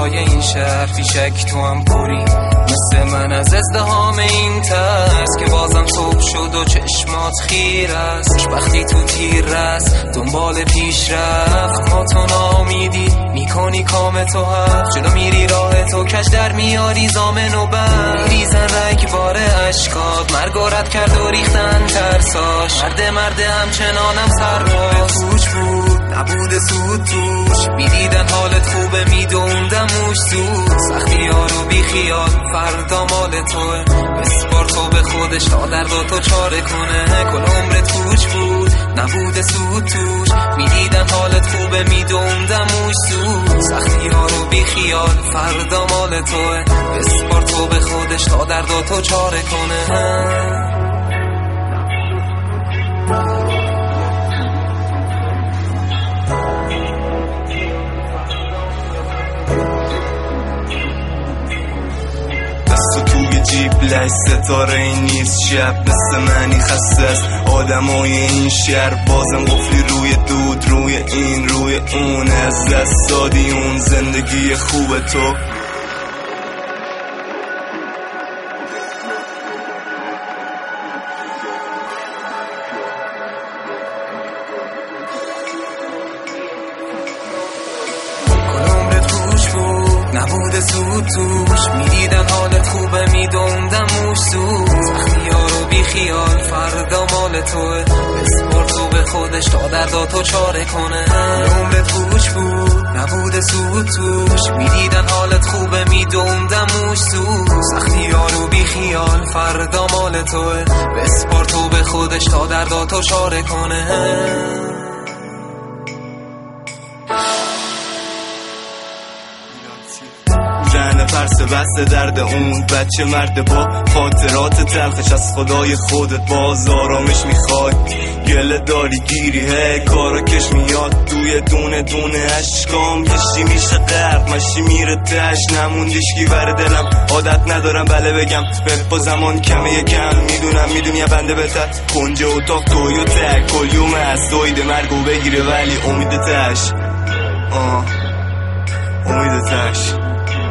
فضای این شهر فیشک تو هم پری مثل من از ازدهام این ترس که بازم صبح شد و چشمات خیر است خوشبختی تو تیر رست دنبال پیش رفت ما تو نامیدی میکنی کام تو هفت جلو میری راه تو کش در میاری زامن و بر میریزن رگبار اشکات مرگ و رد کرد و ریختن ترساش مرد همچنانم سرباز توش بود نبود سود توش میدیدن حالت خوبه میدوندم موش زود سختی ها رو بی خیال فردا مال توه بسپار تو به خودش تا درد تو چاره کنه کل عمرت پوچ بود نبود سود توش میدیدن حالت خوبه میدوندم موش زود سختی ها رو بی خیال فردا مال توه بسپار تو به خودش تا درد تو چاره کنه توی جیب لش ستاره این نیست شب مثل منی خسته است آدمای این شهر بازم قفلی روی دود روی این روی اون از دست دادی اون زندگی خوب تو نبود سود توش میدیدن حالت خوبه میدوندم موش زود سختی ها رو بی خیال فردا مال توه بسپار تو به خودش تا درداتو چاره کنه عمرت خوش بود نبود سود توش میدیدن حالت خوبه میدوندم موش زود سختی ها رو بی خیال فردا مال توه بسپار تو به خودش تا درداتو چاره کنه زن پرس بسته درد اون بچه مرد با خاطرات تلخش از خدای خودت باز آرامش میخوای گله داری گیری هی کارا کش میاد توی دونه دونه اشکام یشی میشه غرق مشی میره تش نموندیش کی ور دلم عادت ندارم بله بگم با زمان کمه یکم میدونی یه بنده بهتر کنج اتاق توی و تک کل یوم از دویده مرگو بگیره ولی امید تش امید تش